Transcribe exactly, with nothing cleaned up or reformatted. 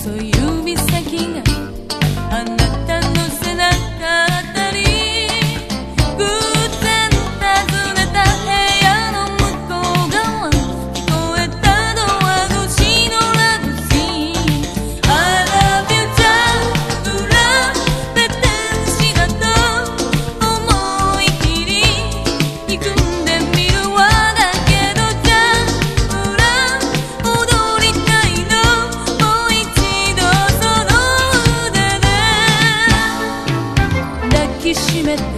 指先があなたの背中あたり、偶然訪ねた部屋の向こう側、聞こえたドア越しのラブシーン。 I love you ザ・ブラペテンシだと思い切り憎んでみるわ。だけどザ・ブラ踊りたいの、もう一度その腕で抱きしめて